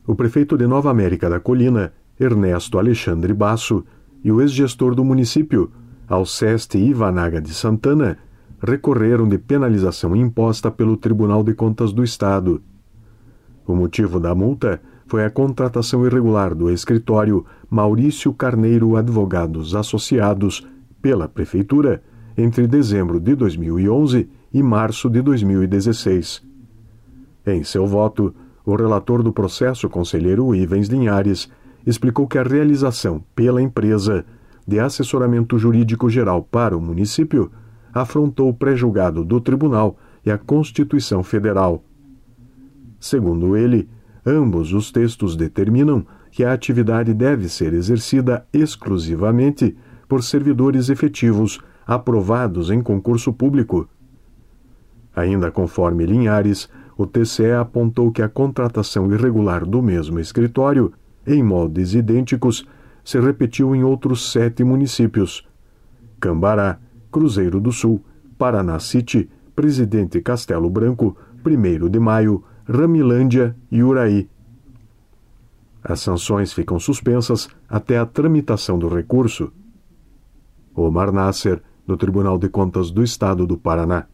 O prefeito de Nova América da Colina, Ernesto Alexandre Basso, e o ex-gestor do município, Alceste Ivanaga de Santana, recorreram de penalização imposta pelo Tribunal de Contas do Estado. O motivo da multa foi a contratação irregular do escritório Maurício Carneiro Advogados Associados pela Prefeitura entre dezembro de 2011 e março de 2016. Em seu voto, o relator do processo, conselheiro Ivens Linhares, explicou que a realização pela empresa de assessoramento jurídico geral para o município afrontou o pré-julgado do Tribunal e a Constituição Federal. Segundo ele, ambos os textos determinam que a atividade deve ser exercida exclusivamente por servidores efetivos aprovados em concurso público. Ainda conforme Linhares, o TCE apontou que a contratação irregular do mesmo escritório, em moldes idênticos, se repetiu em outros 7 municípios: Cambará, Cruzeiro do Sul, Paraná City, Presidente Castelo Branco, 1º de Maio, Ramilândia e Uraí. As sanções ficam suspensas até a tramitação do recurso. Omar Nasser, do Tribunal de Contas do Estado do Paraná.